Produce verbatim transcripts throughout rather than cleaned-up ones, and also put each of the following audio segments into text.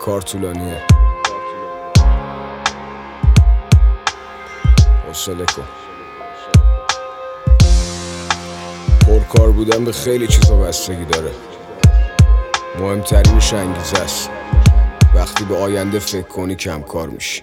کار طولانیه، حوصله کن. پرکار بودن به خیلی چیزا بستگی داره، مهمترینش انگیزه است. وقتی به آینده فکر کنی کم کار میشی.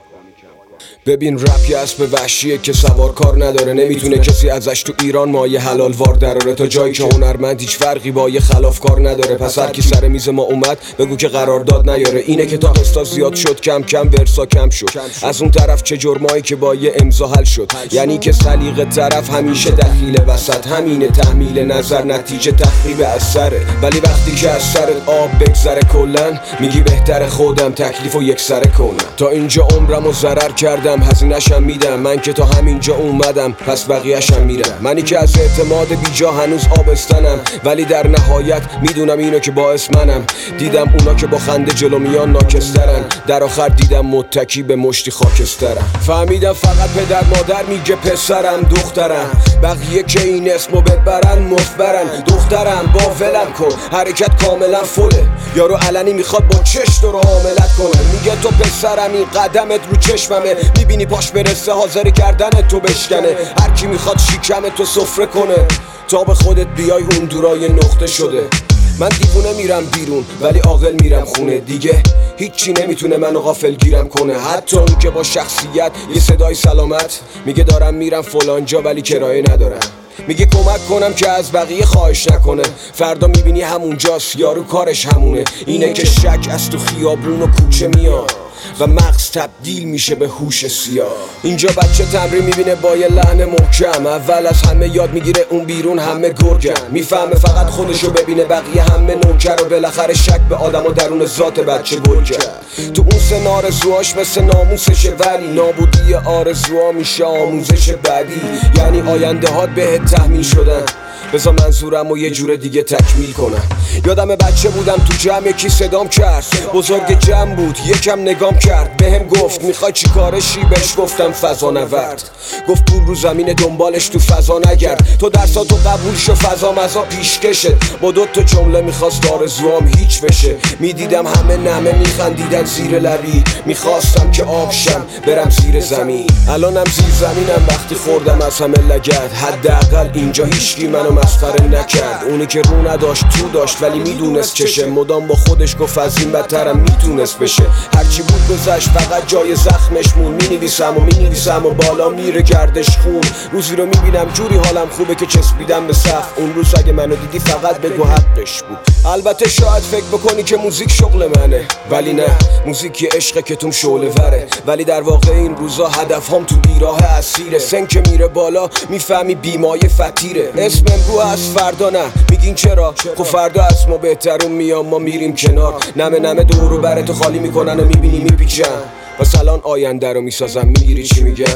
ببین رپ یه اسب وحشیه که سوار کار نداره، نمیتونه کسی ازش تو ایران مایه حلال وار دراره. تا جایی که هنرمند هیچ فرقی با یه خلاف کار نداره. پس هر کی سر میز ما اومد بگو که قرارداد نیاره. اینه که تا قسطا زیاد شد کم کم ورسا کم شد. از اون طرف چه جرمایی که با یه امضا حل شد. یعنی که سلیقه طرف همیشه دخیل وسط، همینه تحمیل نظر نتیجه تخریب اثره. ولی وقتی که از سرت آب بگذره کلن میگی بهتر خودم تکلیفو یک سره کنم. تا اینجا عمرمو ضرر کردم، هزینه‌شم میدم. من که تا همینجا اومدم پس بقیه‌شم میرم. منی که از اعتماد بیجا هنوز آبستنم، ولی در نهایت میدونم اینو که باعث منم. دیدم اونا که با خنده جلو میان ناکسترن، در آخر دیدم متکی به مشتی خاکسترم. فهمیدم فقط پدر مادر میگه پسرم دخترم، بقیه که این اسمو ببرن مفبرن. دخترم با ولم کن، حرکت کاملا فله. یارو علنی میخواد با چش تو رو حاملت کنه. میگه تو پسرم، این قدمت رو چشممه. میبینی پاش برسه حاضر گردن تو بشکنه. هر کی میخواد شیکم تو سفره کنه تا به خودت بیای اون دورای نقطه شده. من دیوونه میرم بیرون ولی عاقل میرم خونه. دیگه هیچی نمیتونه منو غافل گیرم کنه. حتی اون که با شخصیت یه صدای سلامت میگه دارم میرم فلان جا ولی کرایه ندارم. میگه کمک کنم که از بقیه خواهش نکنه. فردا میبینی همونجاست، یارو کارش همونه. اینه که شک از تو خیابون و کوچه میاد و مغز تبدیل میشه به هوش سیاه. اینجا بچه تمرین میبینه با یه لحن محکم. اول از همه یاد میگیره اون بیرون همه گرگن. میفهمه فقط خودشو ببینه بقیه همه نوکر. و بالاخره شک به آدم و درون ذات بچه گل کرد. تو اون سن آرزوهاش مثل ناموسشه، ولی نابودی آرزوها میشه آموزش بعدی. یعنی آینده هات بهت تحمیل شدن، بذار منظورم و یه جور دیگه تکمیل کنم. یادم بچه بودم تو جمع یکی صدام کرد، بزرگ جمع بود یکم نگام کرد. بهم گفت میخوای چی کارشی؟ بهش گفتم فضا نورد. گفت پول رو زمین دنبالش تو فضا نگرد. تو درساتو قبول شو فضا مزا پیشکشت. با دو تا جمله میخواست آرزوام هیچ بشه. میدیدم همه نمه میخندیدن زیر لبی. میخواستم که آبشم برم زیر زمین. الانم زیر زمینم وقتی خوردم از همه لگد. حداقل اینجا هیچکی منو مسخره نکرد. اونی که رو نداشت تو داشت ولی میدونست چشه. مدام با خودش گفت از این بدترم میتونست بشه. هرچی بود گذشت فقط جای زخمش مون. مینویسم و مینویسم و بالا میره گردش خون. روزی رو میبینم جوری حالم خوبه که چسبیدم به سقف. اون روز اگه منو دیدی فقط بگو حقش بود. البته شاید فکر بکنی که موزیک شغل منه، ولی نه، موزیک یه عشقه که توم شعله وره. ولی در واقع این روزا هدف هم تو بیراه اسیره. سن که میره بالا میفهمی بیمایه فتیره. اسم امرو از فردا نه، میگین چرا؟ خب فردا از ما بهترون میام، ما میریم کنار. نمه نمه دورو براتو خالی میکنن و میبینی میپیچن. پس الان آینده رو میسازم، میگیری چی میگم؟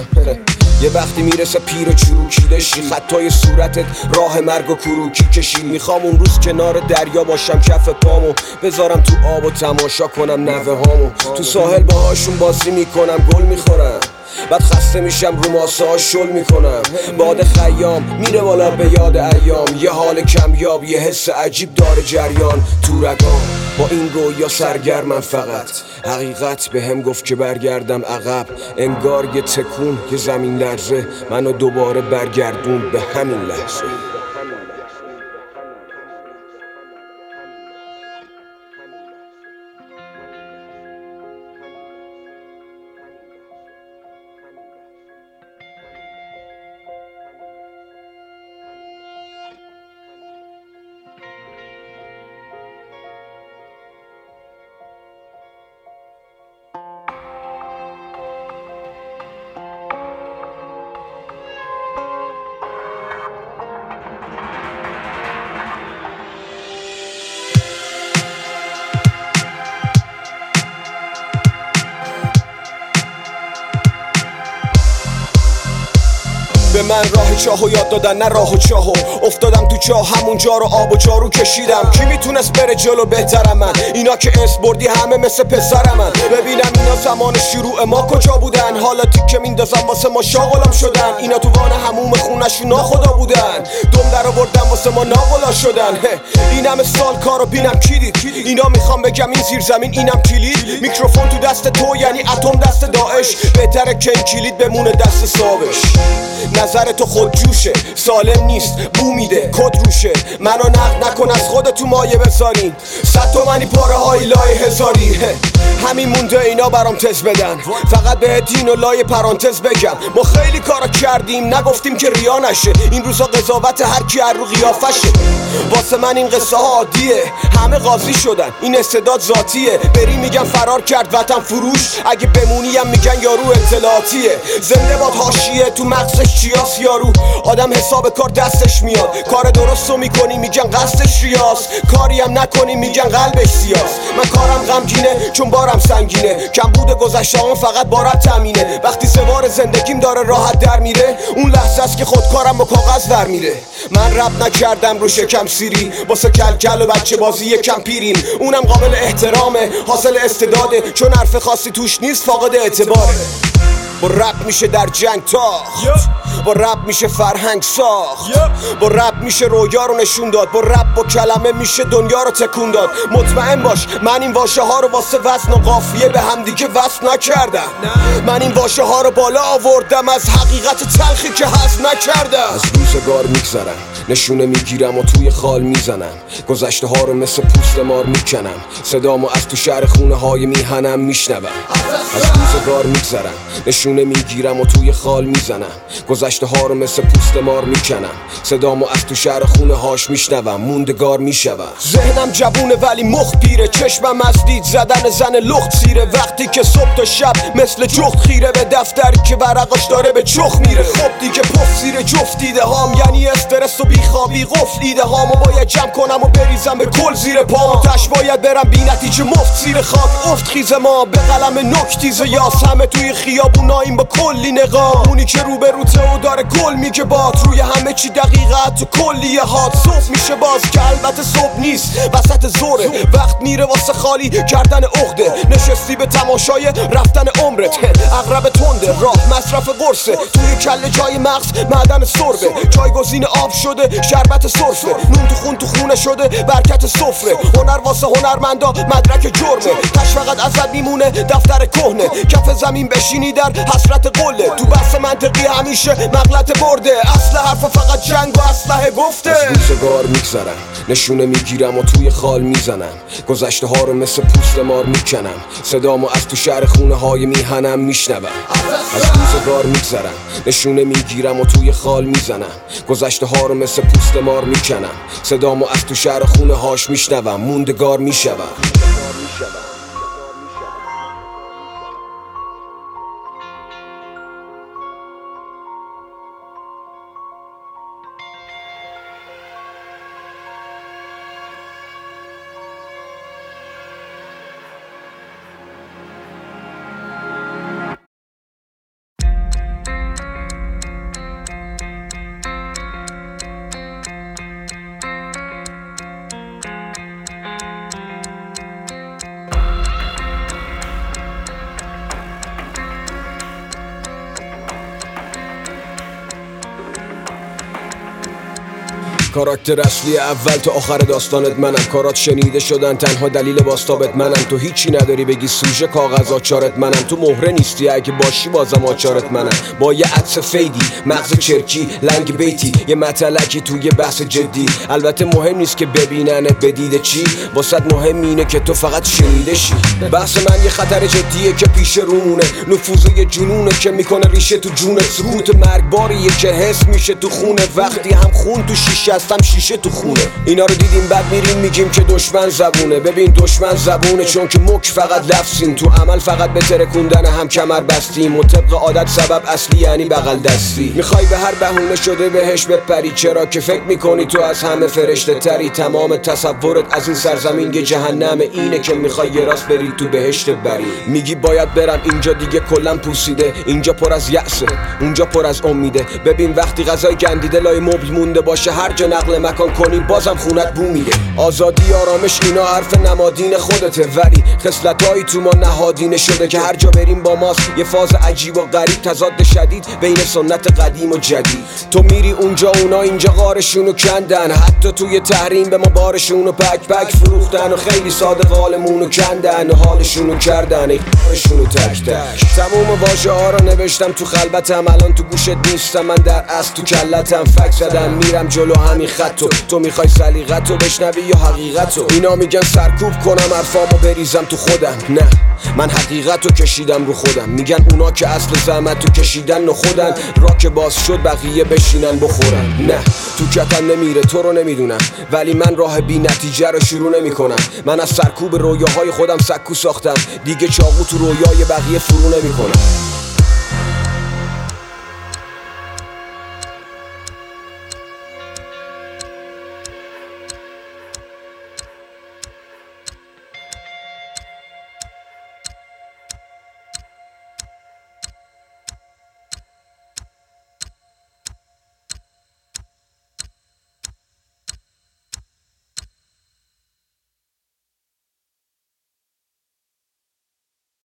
یه وقتی میرسه پیر و چروکی شی، خطای صورتت راه مرگ و کروکی کشی. میخوام اون روز کنار دریا باشم، کف پامو بذارم تو آب و تماشا کنم نوه هامو. تو ساحل باهاشون بازی میکنم، گل میخورم. بعد خسته میشم رو ماسه ها شل میکنم. باد خیام میره بالا به یاد ایام. یه حال کمیاب، یه حس عجیب داره جریان تو رگام. با این رویا سرگرمم فقط. حقیقت به هم گفت که برگردم عقب. انگار یه تکون، یه زمین لرزه منو دوباره برگردون به همین لحظه. به من راه چاهو یاد دادن نه راه و چاهو. افتادم تو چاه همونجا رو آب و جارو کشیدم. کی میتونست بره جلو بهترم من؟ اینا که اس بردی همه مثل پسرم من. ببینم اینا زمان شروع ما کجا بودن؟ حالا تیکه میندازم واسه ما شاغلام شدن. اینا تو وان هموم خونشون ناخدا بودن. دم در آوردن واسه ما ناغلا شدن. این همه سال کارو بینم کی دید؟ اینا میخوام بگم این زیر زمین اینم کلید. میکروفون تو دست تو یعنی اتم دست داعش. بهتره که این کلید بمونه دست صابش. نظر تو خود جوشه سالم نیست بو میده کد روشه. منو نقد نکن از خودت تو مایه بذارین. صد تومنی پاره های لای هزاری. همین مونده اینا برام تز بدن. فقط به دین و لای پرانتز بگم ما خیلی کارا کردیم نگفتیم که ریا نشه. این روزا قضاوت هر کی هر رو قیافشه. واسه من این قصه ها عادیه. همه قاضی شدن این استعداد ذاتیه. بری میگن فرار کرد وطن فروش. اگه بمونیم میگن یارو اطلاعاتیه. زنده باد حاشیه تو مغزش چیاس یارو. آدم حساب کار دستش میاد. کار درستو میکنی میگن قصدش ریاس. کاری هم نکنی میگن قلبش سیاس. من کارم غمگینه چون بارم سنگینه. کم بوده گذشته‌ام فقط بارم تامینه. وقتی سوار زندگیم داره راحت در میره اون لحظه است که خودکارم با کاغذ در میره. من رپ نکردم رو شکم سیری واسه کل کل و بچه بازی یکم پیریم. اونم قابل احترامه حاصل استعداده. چون حرف خاصی توش نیست فاقد اعتباره. با رپ میشه در جنگ تاخت. با رپ میشه فرهنگ ساخت. با رپ میشه رویا رو نشون داد. با رپ با کلمه میشه دنیا رو تکون داد. مطمئن باش من این واژه ها رو واسه وزن و قافیه به هم دیگه وصل نکردم. من این واژه ها رو بالا آوردم از حقیقت تلخی که هضم نکردم. از روزگار میگذرم نشونه میگیرم و توی خال میزنم. گذشته ها رو مثل پوست مار میکنم. صدامو از تو شهر خونه های میهنم میشنوم. از روزگار میگذرم نشونه میگیرم و توی خال میزنم. گذشته ها رو مثل پوست مار میکنم. صدامو از تو شهر خونه هاش میشنوم. موندگار میشوم. ذهنم جوونه ولی مخ پیره. چشمم از دید زدن زن لخت سیره. وقتی که صبح تا شب مثل جخت خیره به دفتر که ورقاش داره به چخ میره. خب دیگه پف زیر جفت دیده هام یعنی استرس و بیخوابی قفل دیده هامو باید جمع کنم و بریزم به کل زیر پام. تش باید برم بی نتیجه مفت زیر خاک افت خیز ما به قلم نکتیز یاس. همه توی خیابوناییم با کلی نقاب. اونی که رو به روته و داره گل میگه باد. روی همه چی دقیقه تو کلیه هات. صبح میشه باز که البته صبح نیست وسط زوره. وقت میره واسه خالی کردن عقده. نشستی به تماشای رفتن عمرت. اغرب تنده راه مصرف قرصه. توی کله جای مغز معدن سربه. جایگزین آب شده شربت سرفه. نون تو خون تو خونه شده برکت سفره. هنر واسه هنرمندا مدرک جرمه. تش فقط ازت میمونه دفتر کهنه. کف زمین بشینی در حسرت قله. تو بحث منطقی همیشه مغلط برده. اصل حرف فقط جنگ و اسلحه گفته. از روزگار میگذرم نشونه میگیرم و توی خال میزنم. گذشته ها رو مثل پوست مار میکنم. صدامو از تو شهر خونه های میهنم میشنوم. از روزگار میگذرم نشونه میگیرم و توی خال میزنم. گذشته ها رو مثل پوست مار میکنم. صدامو از تو شهر خونه هاش میشنوم. موندگار میشوم. کاراکتر اصلی اول تا آخر داستانت منم. کارات شنیده شدن تنها دلیل باستابت منم. تو هیچی نداری بگی سوژه کاغذ آچارت منم. تو مهره نیستی اگه باشی بازم آچارت منم. با یه عطس فیدی مغز چرکی لنگ بیتی یه مطلقی توی بحث جدی. البته مهم نیست که ببیننت بدیده چی. واسط مهم اینه که تو فقط شنیده شی. بحث من یه خطر جدیه که پیش رونه. نفوذ یه جنونه که میکنه ریشه تو جونت. سکوت مرگباریه که حس میشه تو خونه. وقتی هم خون تو شیشه شکستم شیشه تو خونه. اینا رو دیدیم بعد میریم میگیم که دشمن زبونه. ببین دشمن زبونه چون که مک فقط لفظیم، تو عمل فقط به ترکوندن هم کمر بستیم و طبق عادت سبب اصلی یعنی بغل دستی. میخوای به هر بهونه شده بهش بپری، چرا که فکر میکنی تو از همه فرشته تری. تمام تصورت از این سرزمین یه جهنمه، اینه که میخوای یه راست بری تو بهشت بری. میگی باید برم اینجا دیگه کلن پوسیده، اینجا پر از یأسه اونجا پر از امیده. ببین وقتی غذای گندیده لای مبل مونده باشه، هر جا نقل مکان کنی بازم خونت بو میده. آزادی آرامش اینا حرف نمادین خودته، ولی خصلتایی تو ما نهادینه شده که هر جا بریم با ماست. یه فاز عجیب و غریب، تضاد شدید بین سنت قدیم و جدید. تو میری اونجا اونا اینجا غارشونو کندن، حتی توی تحریم به ما بارشونو پک پک فروختن و خیلی ساده قالمونو کندن و حالشونو کردن ای قارشونو تک تک. تموم واژه ها رو نوشتم تو خلبتم، الان تو گوشت نیستم، من در اصل تو کلتم. فک زدم میرم جلو همین خطو، تو میخوای سلیقتو بشنوی یا حقیقتو؟ اینا میگن سرکوب کنم حرفامو بریزم تو خودم، نه من حقیقتو کشیدم رو خودم. میگن اونا که اصل زحمتو کشیدن و خودن، را که باز شد بقیه بشینن بخورن. نه تو کتم نمیره تو رو نمیدونم، ولی من راه بی نتیجه رو شروع نمی کنم. من از سرکوب رویاهای خودم سکو ساختم، دیگه چاقو تو رویای بقیه فرو نمی کنم.